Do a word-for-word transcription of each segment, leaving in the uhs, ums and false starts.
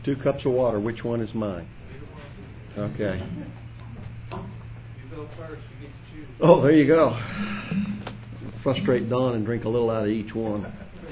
two cups of water. Which one is mine? Okay. You go first. You get to choose. Oh, there you go. Frustrate Don and drink a little out of each one.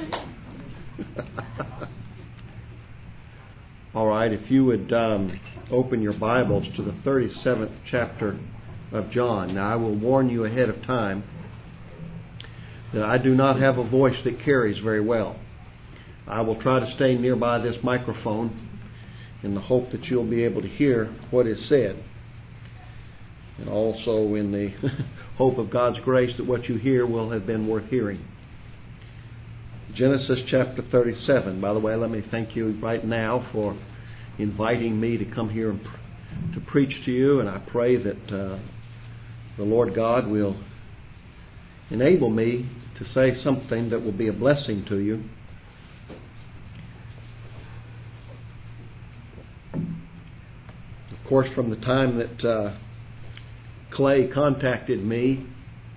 All right, if you would um, open your Bibles to the thirty-seventh chapter of John. Now, I will warn you ahead of time that I do not have a voice that carries very well. I will try to stay nearby this microphone in the hope that you'll be able to hear what is said. And also in the hope of God's grace that what you hear will have been worth hearing. Genesis chapter thirty-seven. By the way, let me thank you right now for inviting me to come here and pr- to preach to you. And I pray that uh, the Lord God will enable me to say something that will be a blessing to you. Of course, from the time that uh, Clay contacted me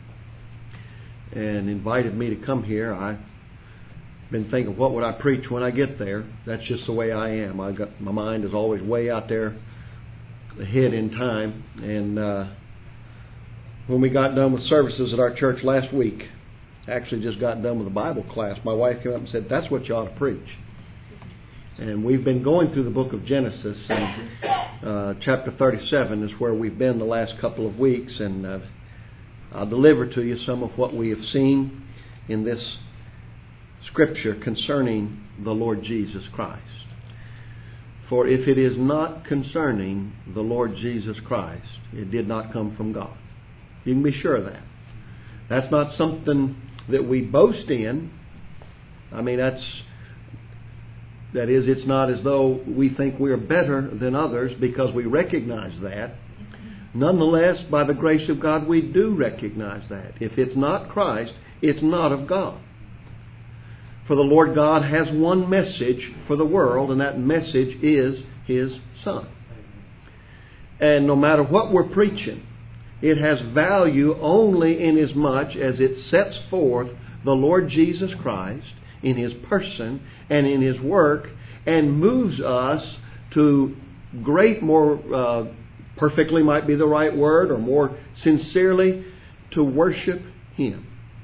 and invited me to come here, I've been thinking, what would I preach when I get there? That's just the way I am. I got my mind is always way out there ahead in time. And uh, when we got done with services at our church last week, actually just got done with a Bible class, my wife came up and said, "That's what you ought to preach." And we've been going through the book of Genesis, and uh, chapter thirty-seven is where we've been the last couple of weeks, and uh, I'll deliver to you some of what we have seen in this Scripture concerning the Lord Jesus Christ. For if it is not concerning the Lord Jesus Christ, it did not come from God. You can be sure of that. That's not something that we boast in. I mean, that's That is, it's not as though we think we're better than others because we recognize that. Nonetheless, by the grace of God, we do recognize that. If it's not Christ, it's not of God. For the Lord God has one message for the world, and that message is His Son. And no matter what we're preaching, it has value only in as much as it sets forth the Lord Jesus Christ in His person and in His work, and moves us to great, more uh, perfectly might be the right word, or more sincerely, to worship Him.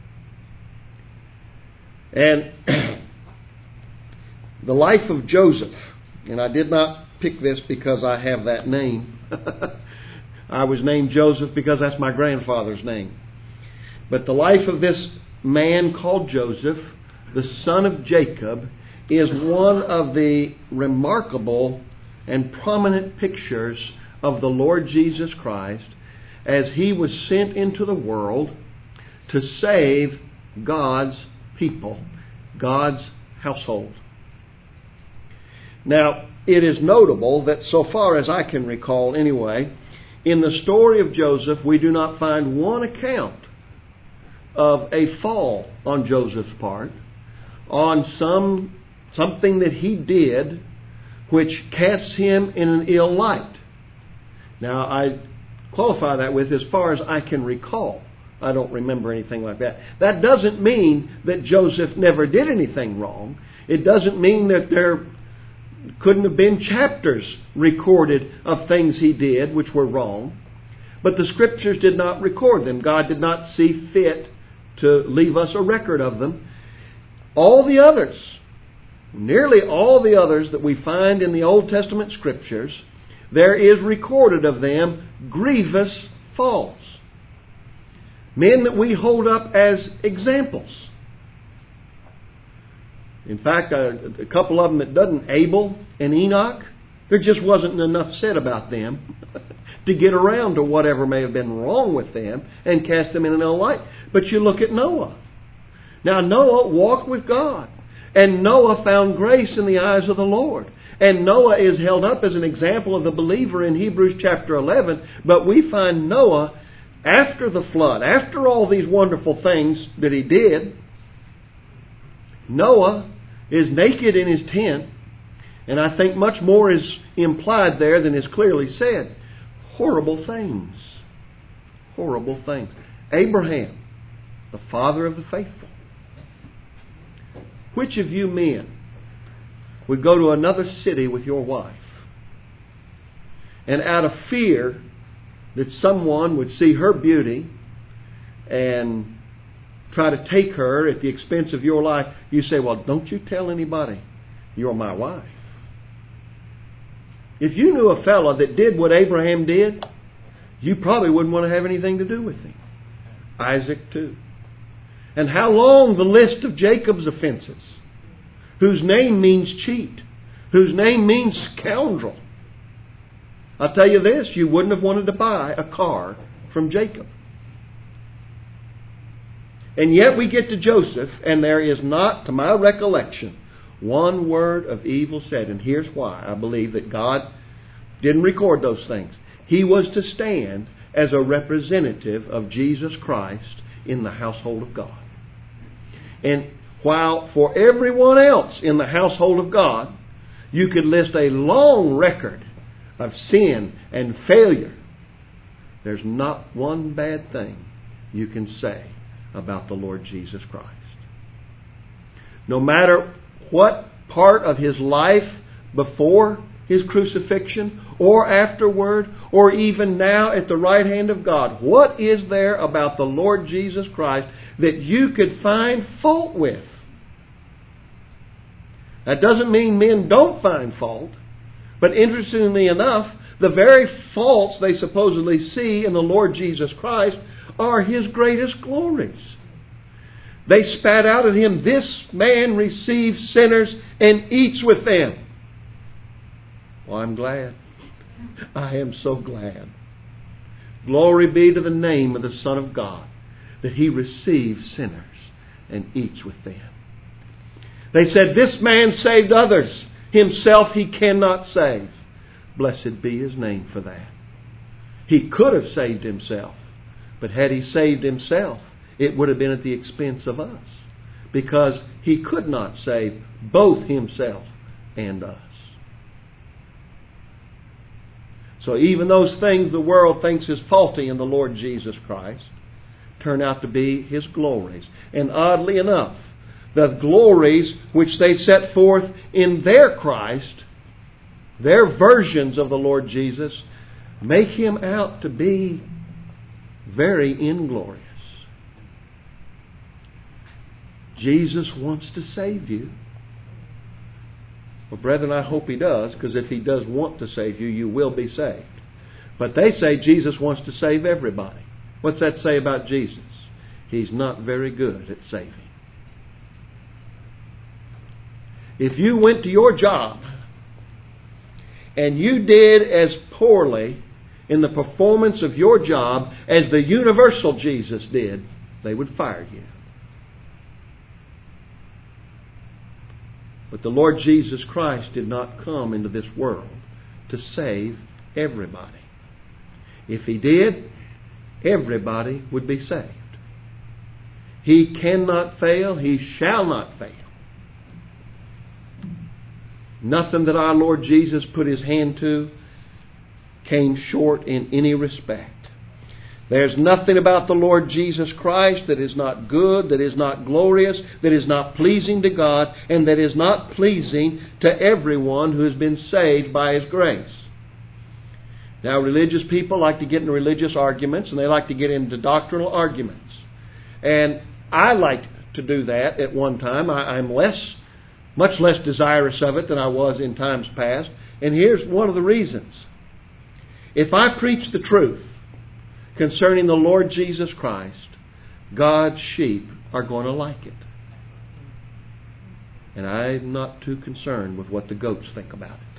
And the life of Joseph, and I did not pick this because I have that name. I was named Joseph because that's my grandfather's name. But the life of this man called Joseph, the son of Jacob, is one of the remarkable and prominent pictures of the Lord Jesus Christ as He was sent into the world to save God's people, God's household. Now, it is notable that so far as I can recall anyway, in the story of Joseph, we do not find one account of a fall on Joseph's part, on some something that he did which casts him in an ill light. Now, I qualify that with as far as I can recall. I don't remember anything like that. That doesn't mean that Joseph never did anything wrong. It doesn't mean that there couldn't have been chapters recorded of things he did which were wrong. But the Scriptures did not record them. God did not see fit to leave us a record of them. All the others, nearly all the others that we find in the Old Testament Scriptures, there is recorded of them grievous falls. Men that we hold up as examples. In fact, a, a couple of them that doesn't, Abel and Enoch, there just wasn't enough said about them to get around to whatever may have been wrong with them and cast them in an ill light. But you look at Noah. Now Noah walked with God, and Noah found grace in the eyes of the Lord. And Noah is held up as an example of the believer in Hebrews chapter eleven, but we find Noah after the flood, after all these wonderful things that he did, Noah is naked in his tent, and I think much more is implied there than is clearly said. Horrible things. Horrible things. Abraham, the father of the faithful. Which of you men would go to another city with your wife. And out of fear that someone would see her beauty and try to take her at the expense of your life, you say, well, don't you tell anybody you're my wife. If you knew a fellow that did what Abraham did, you probably wouldn't want to have anything to do with him. Isaac too. And how long the list of Jacob's offenses, whose name means cheat, whose name means scoundrel. I'll tell you this, you wouldn't have wanted to buy a car from Jacob. And yet we get to Joseph, and there is not, to my recollection, one word of evil said. And here's why I believe that God didn't record those things. He was to stand as a representative of Jesus Christ in the household of God. And while for everyone else in the household of God, you could list a long record of sin and failure, there's not one bad thing you can say about the Lord Jesus Christ. No matter what part of His life before His crucifixion or afterward or even now at the right hand of God, what is there about the Lord Jesus Christ that you could find fault with? That doesn't mean men don't find fault, but interestingly enough, the very faults they supposedly see in the Lord Jesus Christ are His greatest glories. They spat out at Him, this man receives sinners and eats with them. Well, I'm glad. I am so glad. Glory be to the name of the Son of God, that He receives sinners and eats with them. They said, this man saved others. Himself He cannot save. Blessed be His name for that. He could have saved Himself. But had He saved Himself, it would have been at the expense of us. Because He could not save both Himself and us. So even those things the world thinks is faulty in the Lord Jesus Christ turn out to be His glories. And oddly enough, the glories which they set forth in their Christ, their versions of the Lord Jesus, make Him out to be very inglorious. Jesus wants to save you. Well, brethren, I hope He does, because if He does want to save you, you will be saved. But they say Jesus wants to save everybody. What's that say about Jesus? He's not very good at saving. If you went to your job and you did as poorly in the performance of your job as the universal Jesus did, they would fire you. But the Lord Jesus Christ did not come into this world to save everybody. If He did, everybody would be saved. He cannot fail. He shall not fail. Nothing that our Lord Jesus put His hand to came short in any respect. There's nothing about the Lord Jesus Christ that is not good, that is not glorious, that is not pleasing to God, and that is not pleasing to everyone who has been saved by His grace. Now, religious people like to get into religious arguments, and they like to get into doctrinal arguments. And I liked to do that at one time. I, I'm less, much less desirous of it than I was in times past. And here's one of the reasons. If I preach the truth concerning the Lord Jesus Christ, God's sheep are going to like it. And I'm not too concerned with what the goats think about it.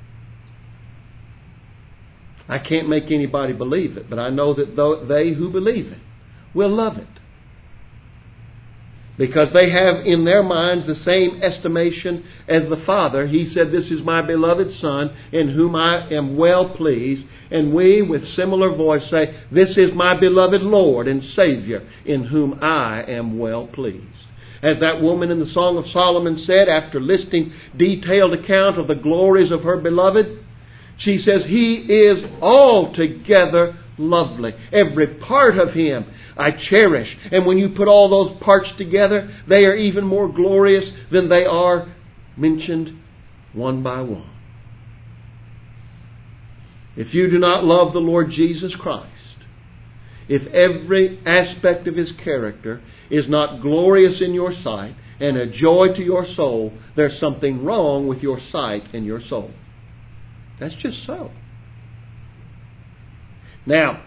I can't make anybody believe it, but I know that they who believe it will love it. Because they have in their minds the same estimation as the Father. He said, this is my beloved Son, in whom I am well pleased. And we, with similar voice, say, this is my beloved Lord and Savior, in whom I am well pleased. As that woman in the Song of Solomon said, after listing detailed account of the glories of her beloved, she says, He is altogether lovely. Every part of Him I cherish. And when you put all those parts together, they are even more glorious than they are mentioned one by one. If you do not love the Lord Jesus Christ, if every aspect of His character is not glorious in your sight and a joy to your soul, there's something wrong with your sight and your soul. That's just so. Now,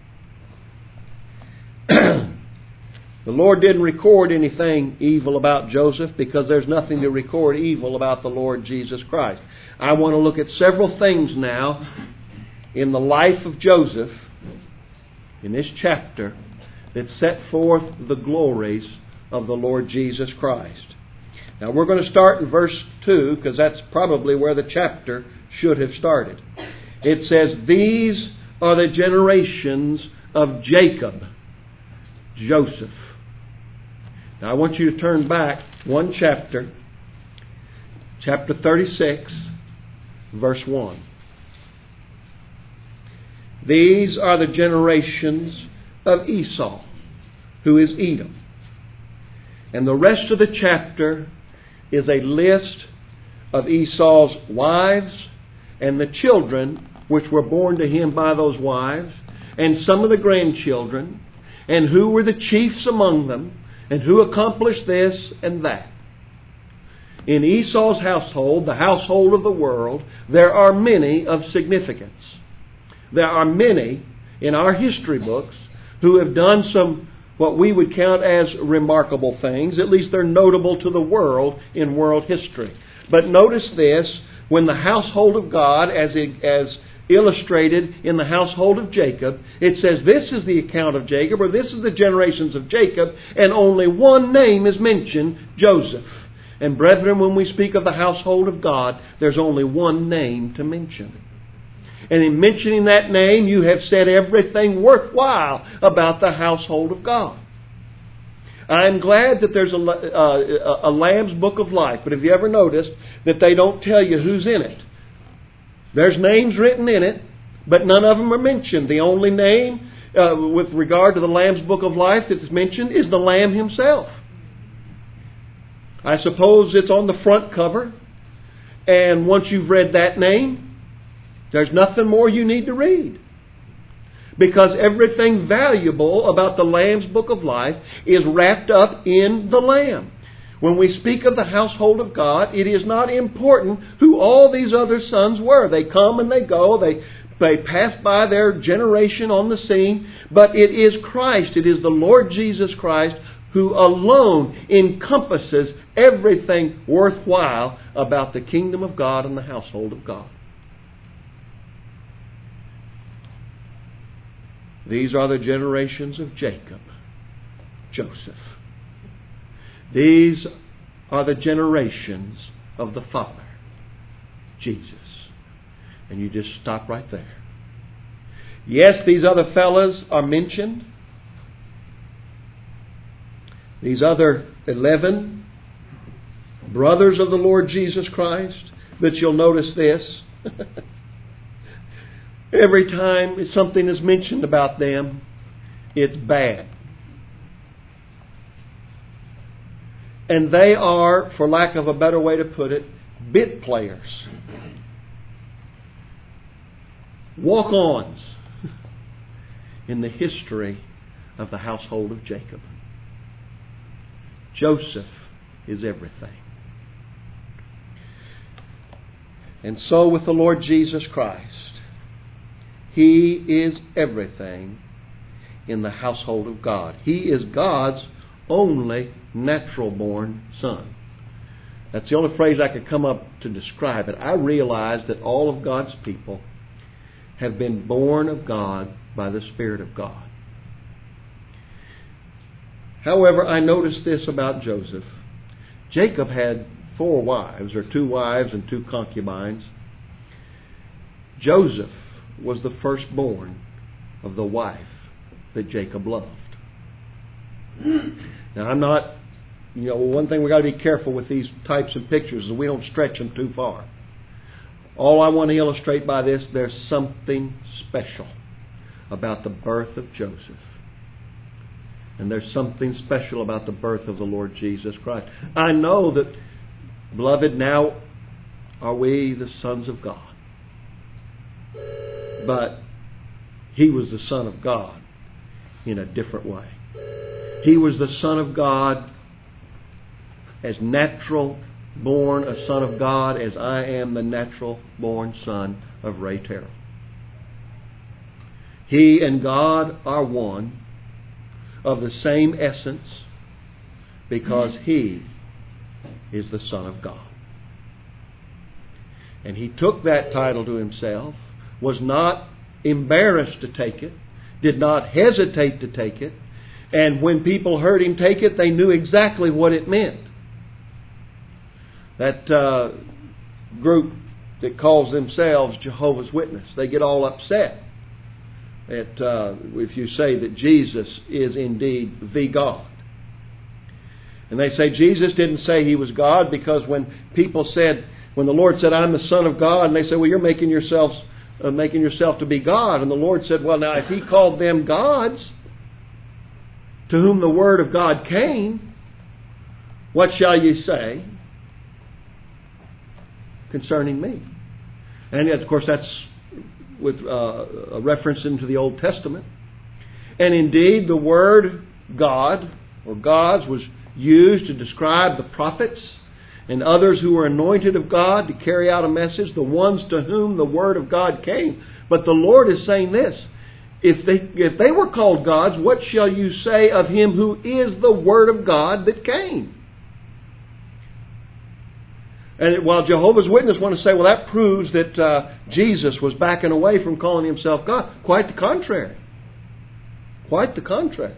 the Lord didn't record anything evil about Joseph because there's nothing to record evil about the Lord Jesus Christ. I want to look at several things now in the life of Joseph in this chapter that set forth the glories of the Lord Jesus Christ. Now we're going to start in verse two because that's probably where the chapter should have started. It says, "These are the generations of Jacob," Joseph. Now I want you to turn back one chapter, chapter thirty-six, verse one. "These are the generations of Esau, who is Edom." And the rest of the chapter is a list of Esau's wives and the children which were born to him by those wives, and some of the grandchildren, and who were the chiefs among them, and who accomplished this and that. In Esau's household, the household of the world, there are many of significance. There are many in our history books who have done some, what we would count as remarkable things. At least they're notable to the world in world history. But notice this, when the household of God, as, it, as illustrated in the household of Jacob, it says this is the account of Jacob, or this is the generations of Jacob, and only one name is mentioned, Joseph. And brethren, when we speak of the household of God, there's only one name to mention. And in mentioning that name, you have said everything worthwhile about the household of God. I'm glad that there's a, a, a Lamb's Book of Life, but have you ever noticed that they don't tell you who's in it? There's names written in it, but none of them are mentioned. The only name uh, with regard to the Lamb's Book of Life that's mentioned is the Lamb himself. I suppose it's on the front cover, and once you've read that name, there's nothing more you need to read. Because everything valuable about the Lamb's Book of Life is wrapped up in the Lamb. When we speak of the household of God, it is not important who all these other sons were. They come and they go. They, they pass by their generation on the scene. But it is Christ. It is the Lord Jesus Christ who alone encompasses everything worthwhile about the kingdom of God and the household of God. These are the generations of Jacob, Joseph. These are the generations of the Father, Jesus. And you just stop right there. Yes, these other fellas are mentioned. These other eleven brothers of the Lord Jesus Christ. But you'll notice this. Every time something is mentioned about them, it's bad. And they are, for lack of a better way to put it, bit players. Walk-ons in the history of the household of Jacob. Joseph is everything. And so with the Lord Jesus Christ, He is everything in the household of God. He is God's only natural-born son. That's the only phrase I could come up to describe it. I realize that all of God's people have been born of God by the Spirit of God. However, I noticed this about Joseph. Jacob had four wives, or two wives and two concubines. Joseph was the firstborn of the wife that Jacob loved. Now, I'm not, you know, one thing we got to be careful with these types of pictures is we don't stretch them too far. All I want to illustrate by this, there's something special about the birth of Joseph. And there's something special about the birth of the Lord Jesus Christ. I know that, beloved, now are we the sons of God. But He was the Son of God in a different way. He was the Son of God as natural born, a Son of God, as I am the natural born son of Ray Terrell. He and God are one, of the same essence, because He is the Son of God. And He took that title to Himself, was not embarrassed to take it, did not hesitate to take it, and when people heard Him take it, they knew exactly what it meant. That uh, group that calls themselves Jehovah's Witness, they get all upset that uh, if you say that Jesus is indeed the God. And they say Jesus didn't say He was God, because when people said, when the Lord said, I'm the Son of God, and they said, well, you're making yourselves uh, making yourself to be God. And the Lord said, well, now if He called them gods, to whom the Word of God came, what shall you say concerning me? And of course that's with uh, a reference into the Old Testament. And indeed the word God or gods was used to describe the prophets and others who were anointed of God to carry out a message, the ones to whom the Word of God came. But the Lord is saying this, if they, if they were called gods, what shall you say of Him who is the Word of God that came? And while Jehovah's Witnesses want to say, well, that proves that uh, Jesus was backing away from calling Himself God. Quite the contrary. Quite the contrary.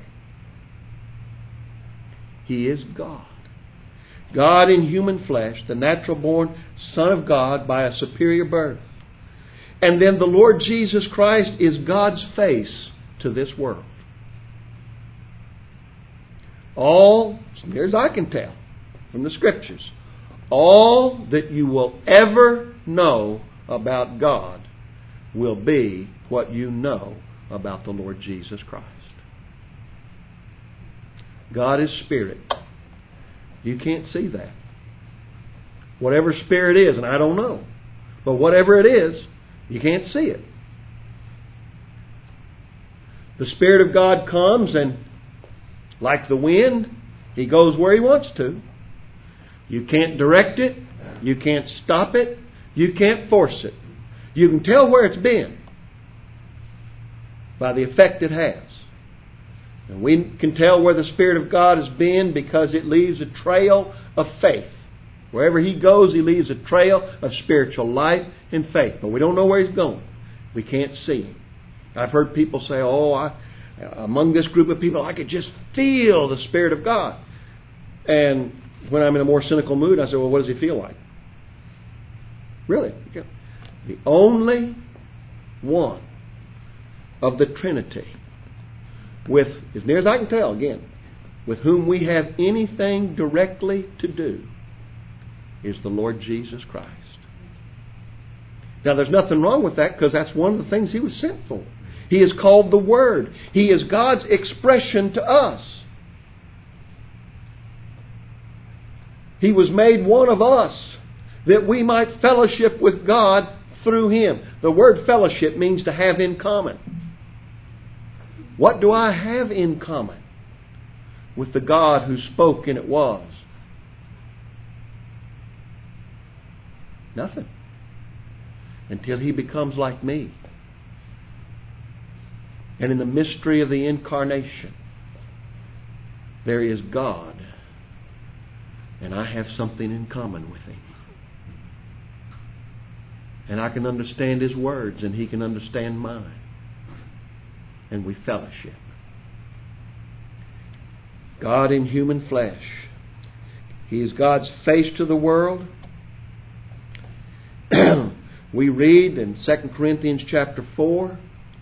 He is God. God in human flesh, the natural born Son of God by a superior birth. And then the Lord Jesus Christ is God's face to this world. All, as near as I can tell from the Scriptures, all that you will ever know about God will be what you know about the Lord Jesus Christ. God is Spirit. You can't see that. Whatever Spirit is, and I don't know, but whatever it is, you can't see it. The Spirit of God comes and, like the wind, He goes where He wants to. You can't direct it. You can't stop it. You can't force it. You can tell where it's been by the effect it has. And we can tell where the Spirit of God has been because it leaves a trail of faith. Wherever He goes, He leaves a trail of spiritual life and faith. But we don't know where He's going. We can't see Him. I've heard people say, oh, I, among this group of people, I could just feel the Spirit of God. And when I'm in a more cynical mood, I say, well, what does He feel like? Really? The only one of the Trinity, with, as near as I can tell, again, with whom we have anything directly to do, is the Lord Jesus Christ. Now, there's nothing wrong with that, because that's one of the things He was sent for. He is called the Word. He is God's expression to us. He was made one of us, that we might fellowship with God through Him. The word fellowship means to have in common. What do I have in common with the God who spoke and it was? Nothing. Until He becomes like me. And in the mystery of the incarnation, there is God. And I have something in common with Him. And I can understand His words and He can understand mine. And we fellowship. God in human flesh. He is God's face to the world. We read in Second Corinthians chapter four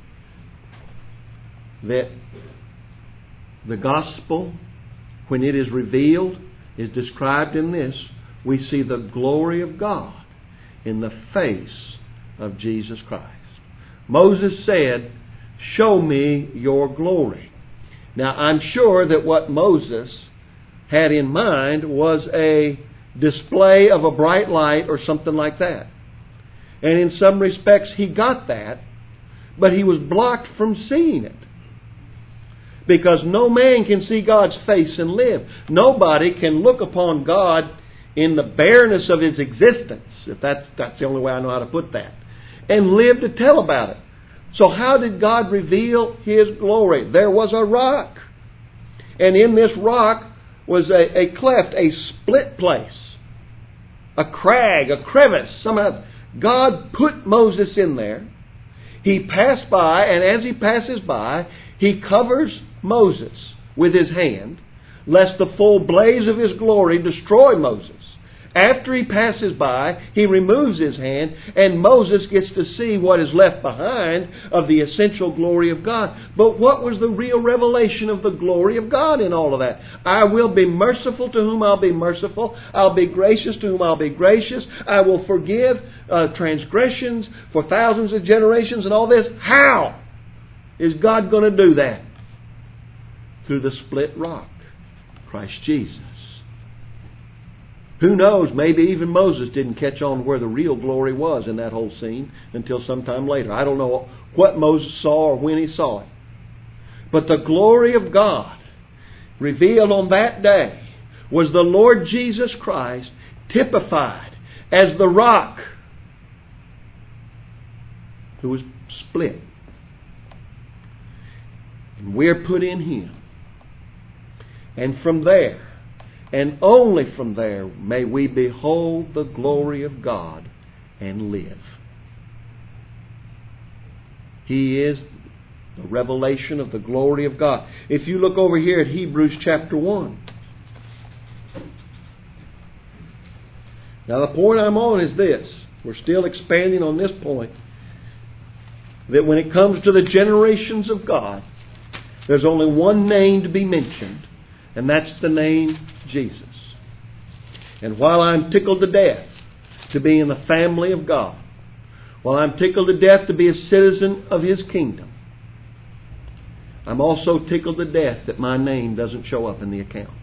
that the gospel, when it is revealed, is described in this. We see the glory of God in the face of Jesus Christ. Moses said, show me your glory. Now, I'm sure that what Moses had in mind was a display of a bright light or something like that. And in some respects he got that, but he was blocked from seeing it. Because no man can see God's face and live. Nobody can look upon God in the bareness of His existence, if that's, that's the only way I know how to put that, and live to tell about it. So how did God reveal His glory? There was a rock. And in this rock was a, a cleft, a split place, a crag, a crevice. Somehow God put Moses in there. He passed by, and as he passes by, he covers Moses with his hand, lest the full blaze of his glory destroy Moses. After he passes by, he removes his hand, and Moses gets to see what is left behind of the essential glory of God. But what was the real revelation of the glory of God in all of that? I will be merciful to whom I'll be merciful. I'll be gracious to whom I'll be gracious. I will forgive uh, transgressions for thousands of generations and all this. How is God going to do that? Through the split rock, Christ Jesus. Who knows, maybe even Moses didn't catch on where the real glory was in that whole scene until sometime later. I don't know what Moses saw or when he saw it. But the glory of God revealed on that day was the Lord Jesus Christ, typified as the rock who was split. And we're put in Him. And from there, and only from there, may we behold the glory of God and live. He is the revelation of the glory of God. If you look over here at Hebrews chapter one. Now the point I'm on is this. We're still expanding on this point. That when it comes to the generations of God, there's only one name to be mentioned. And that's the name Jesus. And while I'm tickled to death to be in the family of God, while I'm tickled to death to be a citizen of His kingdom, I'm also tickled to death that my name doesn't show up in the account.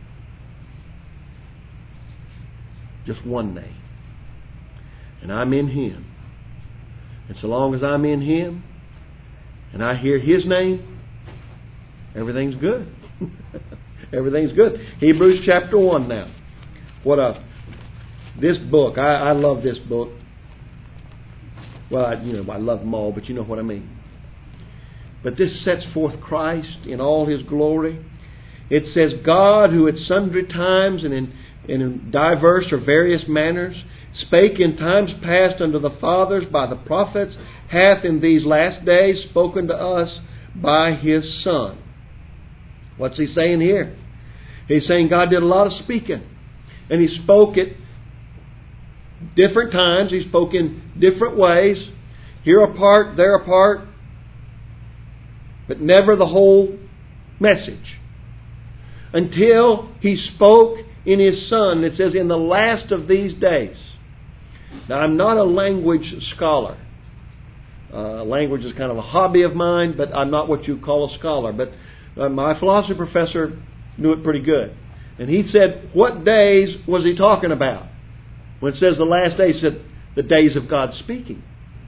Just one name. And I'm in Him. And so long as I'm in Him and I hear His name, everything's good. Everything's good. Hebrews chapter one now. What a this book. I, I love this book. Well, I, you know, I love them all, but you know what I mean. But this sets forth Christ in all His glory. It says, God, who at sundry times and in, and in diverse or various manners spake in times past unto the fathers by the prophets, hath in these last days spoken to us by His Son. What's He saying here? He's saying God did a lot of speaking. And He spoke at different times. He spoke in different ways. Here a part, there a part. But never the whole message. Until He spoke in His Son. It says, in the last of these days. Now, I'm not a language scholar. Uh, language is kind of a hobby of mine, but I'm not what you call a scholar. But uh, my philosophy professor knew it pretty good. And he said, what days was he talking about? When it says the last days, he said, the days of God speaking.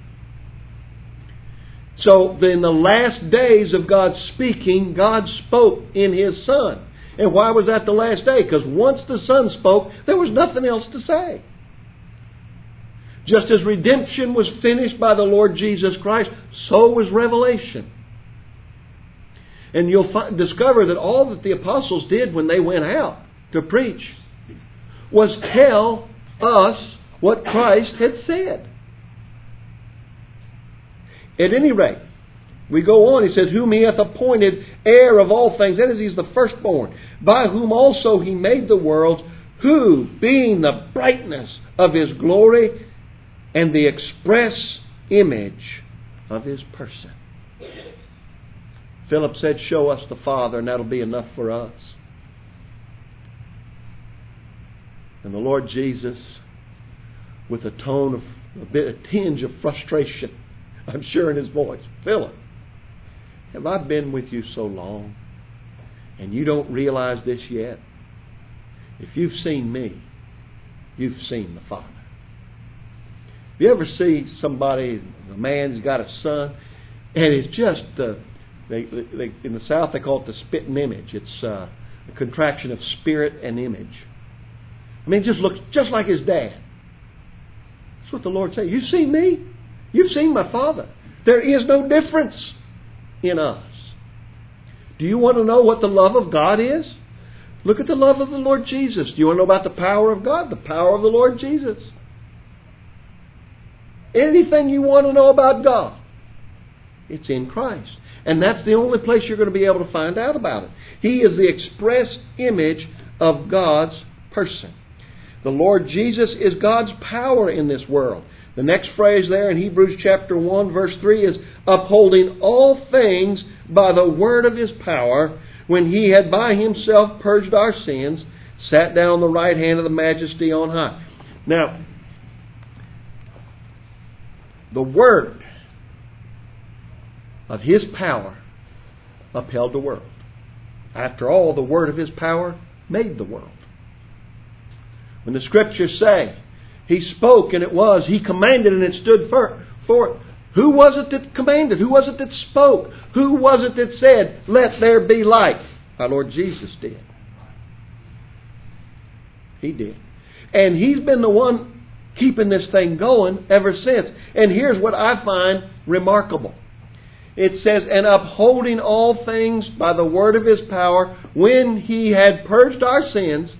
So, in the last days of God speaking, God spoke in His Son. And why was that the last day? Because once the Son spoke, there was nothing else to say. Just as redemption was finished by the Lord Jesus Christ, so was revelation. And you'll find, discover that all that the apostles did when they went out to preach was tell us what Christ had said. At any rate, we go on. He says, whom He hath appointed heir of all things. That is, He's the firstborn. By whom also He made the worlds, who, being the brightness of His glory and the express image of His person. Philip said, show us the Father, and that'll be enough for us. And the Lord Jesus, with a tone of, a bit, a tinge of frustration, I'm sure in His voice, Philip, have I been with you so long, and you don't realize this yet? If you've seen me, you've seen the Father. You ever see somebody, a man's got a son, and it's just, uh, they, they, in the South they call it the spitting image. It's uh, a contraction of spirit and image. I mean, it just looks just like his dad. That's what the Lord said. You've seen me. You've seen my Father. There is no difference in us. Do you want to know what the love of God is? Look at the love of the Lord Jesus. Do you want to know about the power of God? The power of the Lord Jesus. Anything you want to know about God, it's in Christ. And that's the only place you're going to be able to find out about it. He is the express image of God's person. The Lord Jesus is God's power in this world. The next phrase there in Hebrews chapter one verse three is upholding all things by the word of His power, when He had by Himself purged our sins, sat down on the right hand of the Majesty on high. Now, the word of His power upheld the world. After all, the word of His power made the world. When the Scriptures say He spoke and it was, He commanded and it stood for, for it. Who was it that commanded? Who was it that spoke? Who was it that said, let there be light? Our Lord Jesus did. He did. And He's been the one keeping this thing going ever since. And here's what I find remarkable. It says, and upholding all things by the word of His power, when He had purged our sins.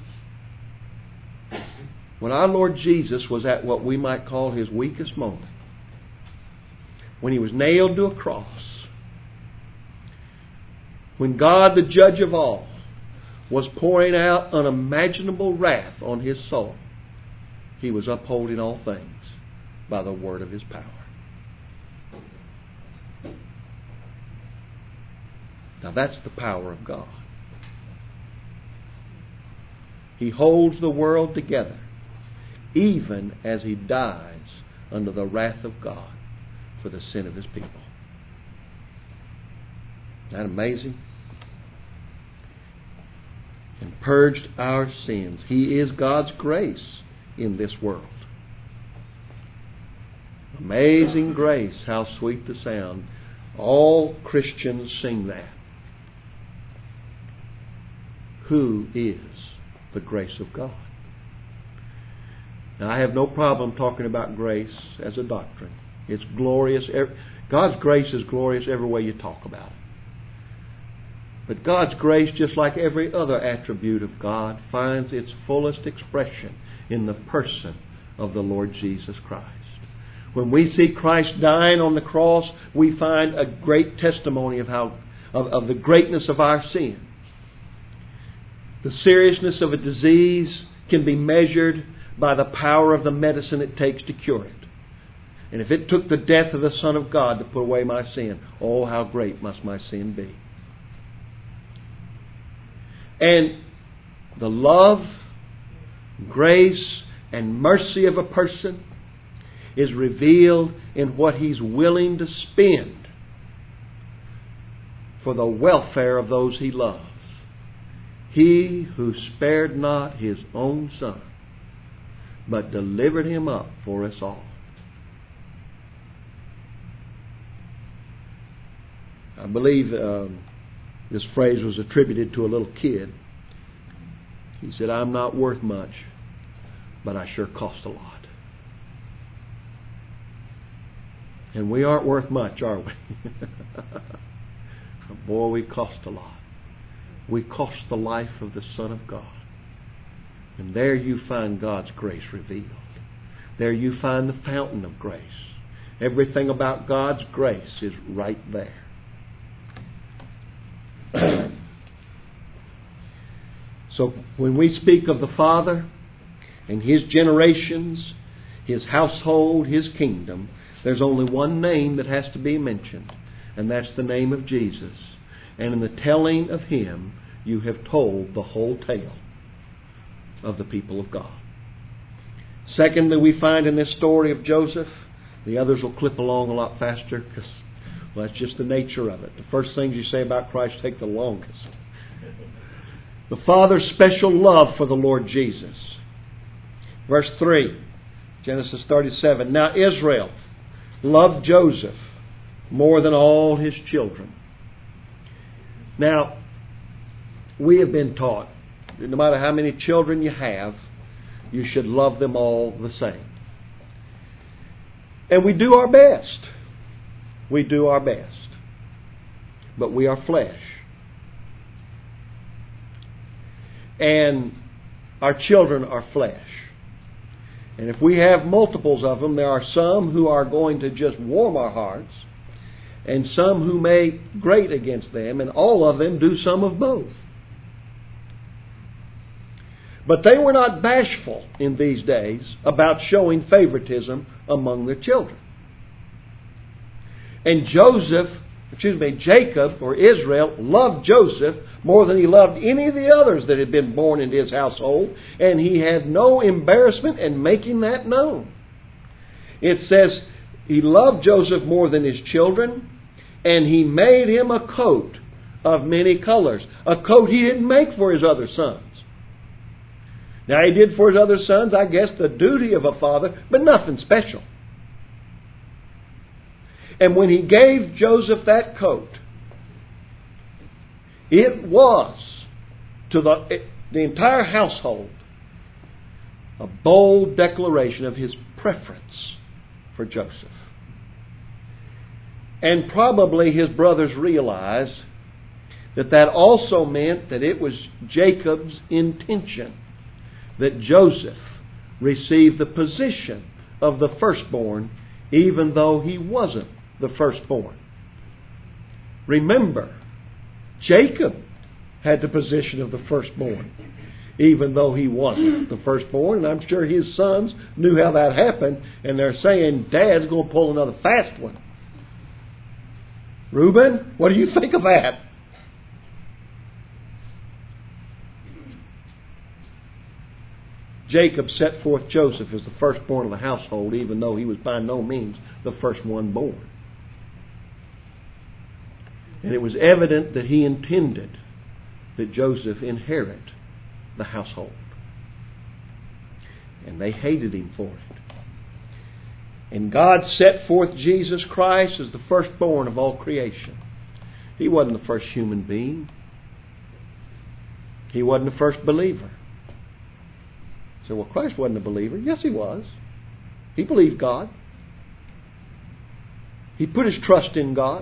When our Lord Jesus was at what we might call His weakest moment, when He was nailed to a cross, when God, the judge of all, was pouring out unimaginable wrath on His soul, He was upholding all things by the word of His power. Now that's the power of God. He holds the world together, even as He dies under the wrath of God for the sin of His people. Isn't that amazing? And purged our sins. He is God's grace in this world. Amazing grace, how sweet the sound. All Christians sing that. Who is the grace of God? Now, I have no problem talking about grace as a doctrine. It's glorious. God's grace is glorious every way you talk about it. But God's grace, just like every other attribute of God, finds its fullest expression in the person of the Lord Jesus Christ. When we see Christ dying on the cross, we find a great testimony of how of, of the greatness of our sin. The seriousness of a disease can be measured by the power of the medicine it takes to cure it. And if it took the death of the Son of God to put away my sin, oh, how great must my sin be. And the love, grace, and mercy of a person is revealed in what he's willing to spend for the welfare of those he loves. He who spared not His own Son, but delivered Him up for us all. I believe um, this phrase was attributed to a little kid. He said, I'm not worth much, but I sure cost a lot. And we aren't worth much, are we? Boy, we cost a lot. We cost the life of the Son of God. And there you find God's grace revealed. There you find the fountain of grace. Everything about God's grace is right there. So when we speak of the Father and His generations, His household, His kingdom, there's only one name that has to be mentioned, and that's the name of Jesus. And in the telling of Him, you have told the whole tale of the people of God. Secondly, we find in this story of Joseph, the others will clip along a lot faster because, well, that's just the nature of it. The first things you say about Christ take the longest. The Father's special love for the Lord Jesus. Verse three, Genesis thirty-seven. Now Israel loved Joseph more than all his children. Now, we have been taught that no matter how many children you have, you should love them all the same. And we do our best. We do our best. But we are flesh. And our children are flesh. And if we have multiples of them, there are some who are going to just warm our hearts, and some who may grate against them, and all of them do some of both. But they were not bashful in these days about showing favoritism among their children. And Joseph, excuse me, Jacob or Israel loved Joseph more than he loved any of the others that had been born into his household, and he had no embarrassment in making that known. It says he loved Joseph more than his children, and he made him a coat of many colors, a coat he didn't make for his other sons. Now, he did for his other sons, I guess, the duty of a father, but nothing special. And when he gave Joseph that coat, it was to the, the entire household a bold declaration of his preference for Joseph. And probably his brothers realized that that also meant that it was Jacob's intention that Joseph receive the position of the firstborn, even though he wasn't the firstborn. Remember, Jacob had the position of the firstborn, even though he wasn't the firstborn. And I'm sure his sons knew how that happened, and they're saying, Dad's going to pull another fast one. Reuben, what do you think of that? Jacob set forth Joseph as the firstborn of the household, even though he was by no means the first one born. And it was evident that he intended that Joseph inherit the household. And they hated him for it. And God set forth Jesus Christ as the firstborn of all creation. He wasn't the first human being. He wasn't the first believer. So, well, Christ wasn't a believer. Yes, he was. He believed God. He put his trust in God.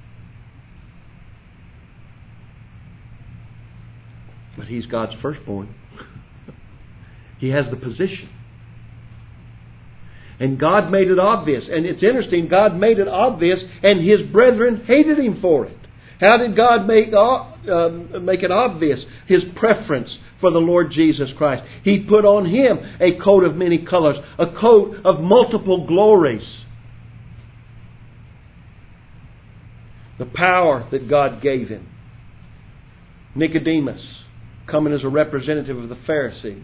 But he's God's firstborn. He has the position. And God made it obvious. And it's interesting, God made it obvious, and his brethren hated him for it. How did God make, uh, make it obvious? His preference for the Lord Jesus Christ. He put on him a coat of many colors, a coat of multiple glories. The power that God gave him. Nicodemus, coming as a representative of the Pharisees.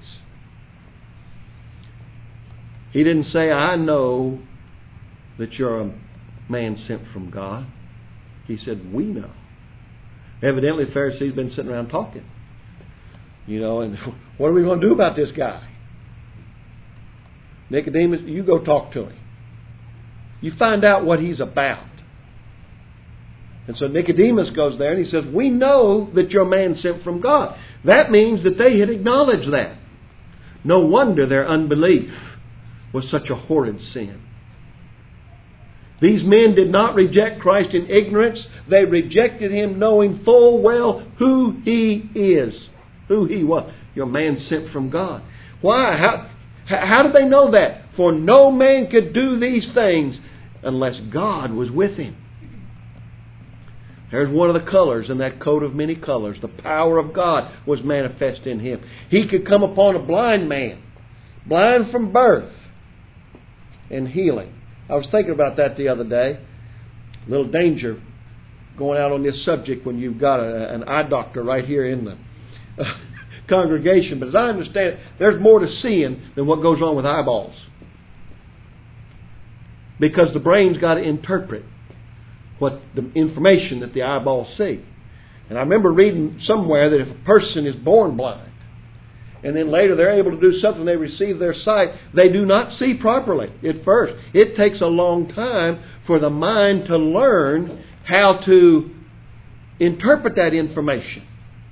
He didn't say, I know that you're a man sent from God. He said, we know. Evidently, the Pharisees have been sitting around talking. You know, and what are we going to do about this guy? Nicodemus, you go talk to him. You find out what he's about. And so Nicodemus goes there and he says, we know that you're a man sent from God. That means that they had acknowledged that. No wonder their unbelief was such a horrid sin. These men did not reject Christ in ignorance. They rejected him knowing full well who he is. Who he was. You're a man sent from God. Why? How, how did they know that? For no man could do these things unless God was with him. There's one of the colors in that coat of many colors. The power of God was manifest in him. He could come upon a blind man, blind from birth, and healing. I was thinking about that the other day. A little danger going out on this subject when you've got a, an eye doctor right here in the uh, congregation. But as I understand it, there's more to seeing than what goes on with eyeballs. Because the brain's got to interpret what the information that the eyeballs see. And I remember reading somewhere that if a person is born blind and then later they're able to do something, they receive their sight, they do not see properly at first. It takes a long time for the mind to learn how to interpret that information.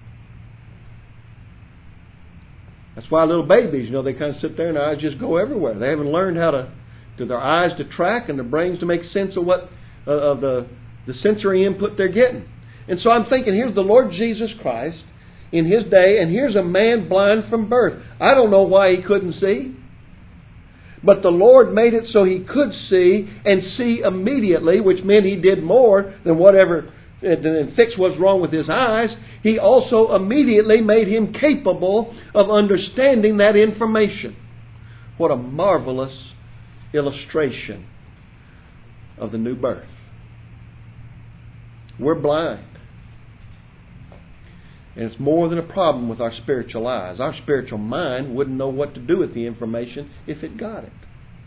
That's why little babies, you know, they kind of sit there and their eyes just go everywhere. They haven't learned how to, to their eyes to track and their brains to make sense of what uh, of the, the sensory input they're getting. And so I'm thinking, here's the Lord Jesus Christ in His day, and here's a man blind from birth. I don't know why he couldn't see. But the Lord made it so he could see, and see immediately, which meant he did more than whatever and fix what's wrong with his eyes. He also immediately made him capable of understanding that information. What a marvelous illustration of the new birth. We're blind. And it's more than a problem with our spiritual eyes. Our spiritual mind wouldn't know what to do with the information if it got it.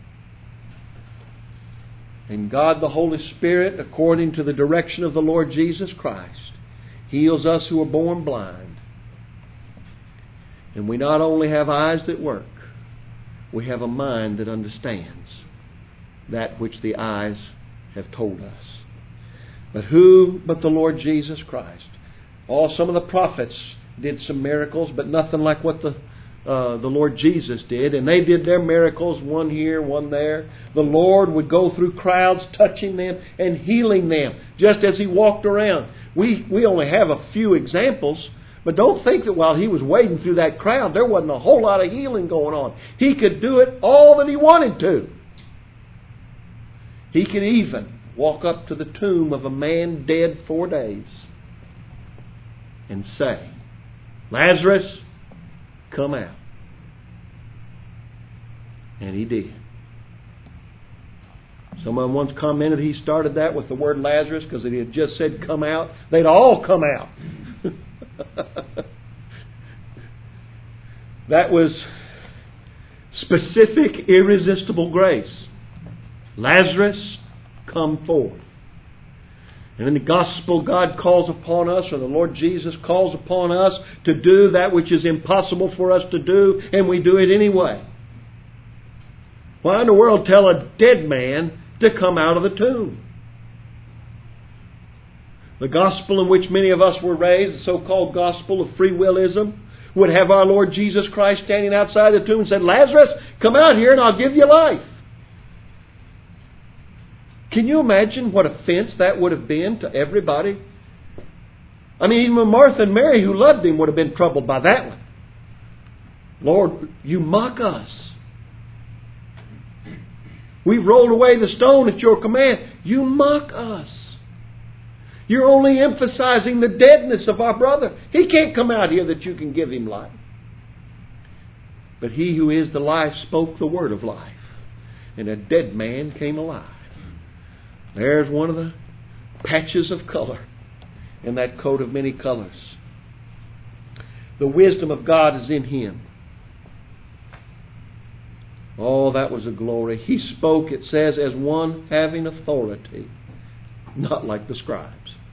And God the Holy Spirit, according to the direction of the Lord Jesus Christ, heals us who are born blind. And we not only have eyes that work, we have a mind that understands that which the eyes have told us. But who but the Lord Jesus Christ? Oh, some of the prophets did some miracles, but nothing like what the uh, the Lord Jesus did. And they did their miracles, one here, one there. The Lord would go through crowds, touching them and healing them, just as He walked around. We we only have a few examples, but don't think that while He was wading through that crowd, there wasn't a whole lot of healing going on. He could do it all that He wanted to. He could even walk up to the tomb of a man dead four days and say, "Lazarus, come out." And He did. Someone once commented He started that with the word Lazarus because if He had just said come out, they'd all come out. That was specific, irresistible grace. Lazarus, come forth. And in the gospel, God calls upon us, or the Lord Jesus calls upon us to do that which is impossible for us to do, and we do it anyway. Why in the world tell a dead man to come out of the tomb? The gospel in which many of us were raised, the so-called gospel of free willism, would have our Lord Jesus Christ standing outside the tomb and said, "Lazarus, come out here and I'll give you life." Can you imagine what offense that would have been to everybody? I mean, even Martha and Mary, who loved Him, would have been troubled by that one. "Lord, you mock us. We've rolled away the stone at your command. You mock us. You're only emphasizing the deadness of our brother. He can't come out here that you can give him life." But He who is the life spoke the word of life, and a dead man came alive. There's one of the patches of color in that coat of many colors. The wisdom of God is in Him. Oh, that was a glory. He spoke, it says, as one having authority, not like the scribes.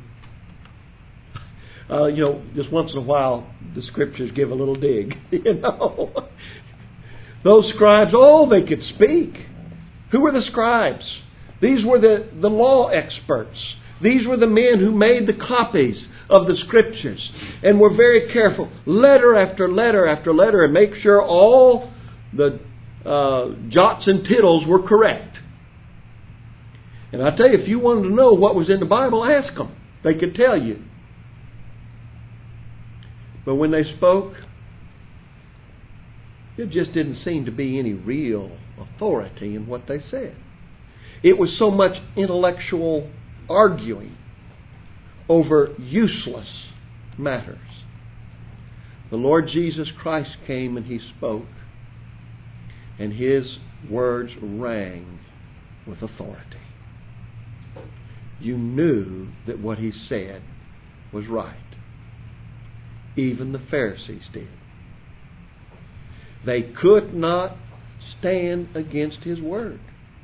Uh, you know, just once in a while, the Scriptures give a little dig. You know, those scribes, oh, they could speak. Who were the scribes? These were the, the law experts. These were the men who made the copies of the Scriptures and were very careful, letter after letter after letter, and make sure all the uh, jots and tittles were correct. And I tell you, if you wanted to know what was in the Bible, ask them. They could tell you. But when they spoke, it just didn't seem to be any real authority in what they said. It was so much intellectual arguing over useless matters. The Lord Jesus Christ came and He spoke, and His words rang with authority. You knew that what He said was right. Even the Pharisees did. They could not stand against His word.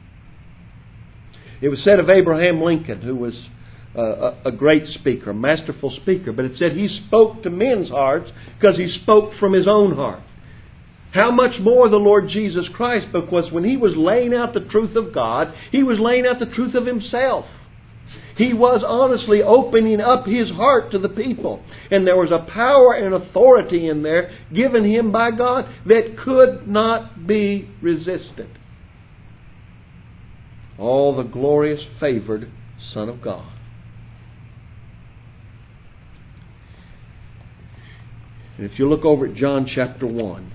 It was said of Abraham Lincoln, who was uh, a great speaker, a masterful speaker, but it said he spoke to men's hearts because he spoke from his own heart. How much more the Lord Jesus Christ? Because when He was laying out the truth of God, He was laying out the truth of Himself. He was honestly opening up His heart to the people. And there was a power and authority in there given Him by God that could not be resisted. All the glorious favored Son of God. And if you look over at John chapter one,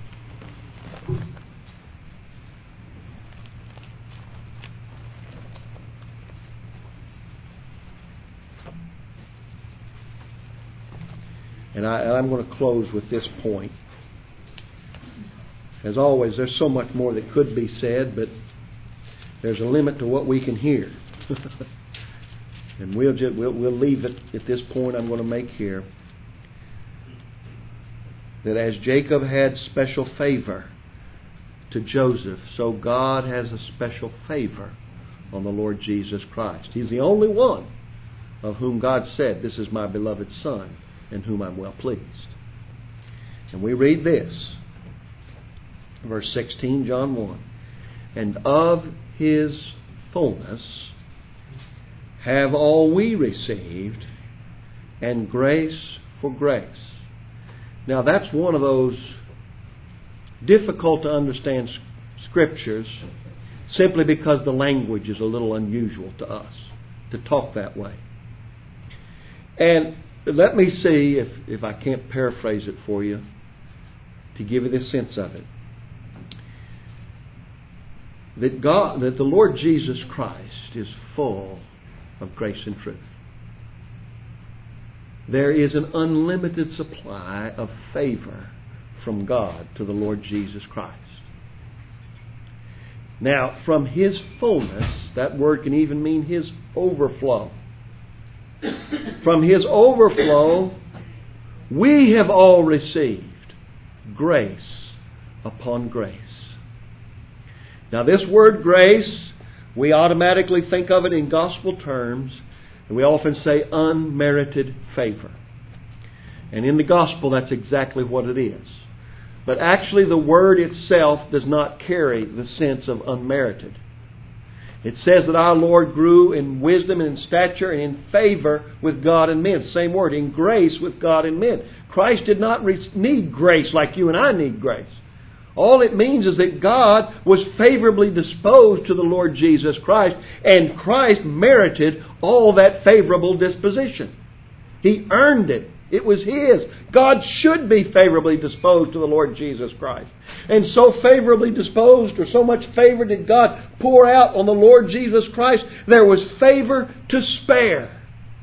and, I, and I'm going to close with this point. As always, there's so much more that could be said, but there's a limit to what we can hear. And we'll, just, we'll, we'll leave it at this point I'm going to make here. That as Jacob had special favor to Joseph, so God has a special favor on the Lord Jesus Christ. He's the only one of whom God said, "This is my beloved Son, in whom I'm well pleased." And we read this, verse sixteen, John one. "And of His fullness have all we received, and grace for grace." Now that's one of those difficult to understand scriptures simply because the language is a little unusual to us to talk that way. And let me see if, if I can't paraphrase it for you to give you the sense of it. That God, that the Lord Jesus Christ is full of grace and truth. There is an unlimited supply of favor from God to the Lord Jesus Christ. Now, from His fullness, that word can even mean His overflow. From His overflow, we have all received grace upon grace. Now, this word grace, we automatically think of it in gospel terms, and we often say unmerited favor. And in the gospel, that's exactly what it is. But actually, the word itself does not carry the sense of unmerited. It says that our Lord grew in wisdom and in stature and in favor with God and men. Same word, in grace with God and men. Christ did not need grace like you and I need grace. All it means is that God was favorably disposed to the Lord Jesus Christ, and Christ merited all that favorable disposition. He earned it. It was His. God should be favorably disposed to the Lord Jesus Christ. And so favorably disposed, or so much favor did God pour out on the Lord Jesus Christ, there was favor to spare.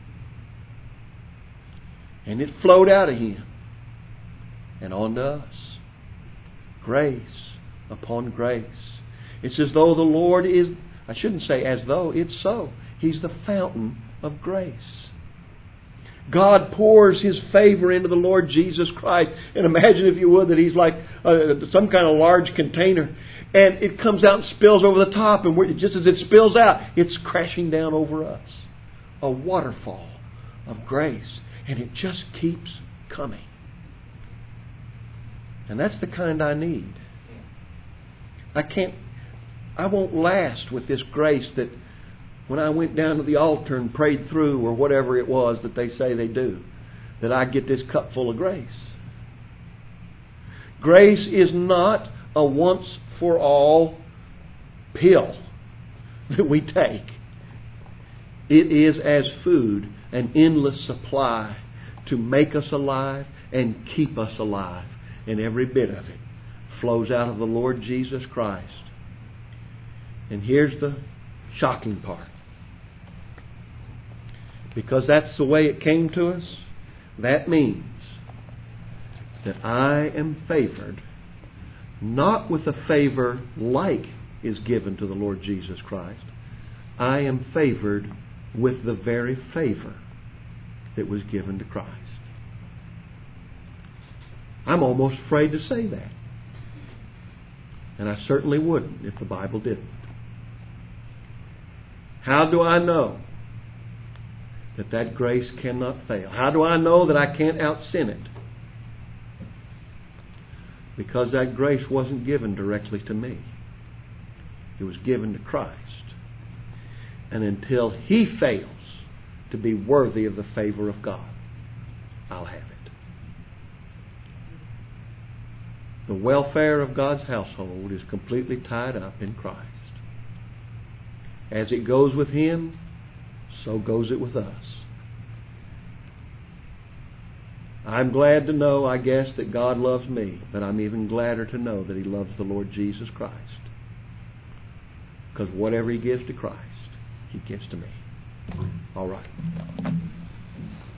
And it flowed out of Him and on to us. Grace upon grace. It's as though the Lord is, I shouldn't say as though, it's so. He's the fountain of grace. God pours His favor into the Lord Jesus Christ. And imagine, if you would, that He's like uh, some kind of large container. And it comes out and spills over the top. And we're, just as it spills out, it's crashing down over us. A waterfall of grace. And it just keeps coming. And that's the kind I need. I can't, I won't last with this grace that when I went down to the altar and prayed through, or whatever it was that they say they do, that I get this cup full of grace. Grace is not a once for all pill that we take. It is as food, an endless supply to make us alive and keep us alive. And every bit of it flows out of the Lord Jesus Christ. And here's the shocking part. Because that's the way it came to us, that means that I am favored not with a favor like is given to the Lord Jesus Christ. I am favored with the very favor that was given to Christ. I'm almost afraid to say that. And I certainly wouldn't if the Bible didn't. How do I know that that grace cannot fail? How do I know that I can't out-sin it? because that grace wasn't given directly to me. It was given to Christ. And until He fails to be worthy of the favor of God, I'll have it. The welfare of God's household is completely tied up in Christ. As it goes with Him, so goes it with us. I'm glad to know, I guess, that God loves me, but I'm even gladder to know that He loves the Lord Jesus Christ. Because whatever He gives to Christ, He gives to me. All right.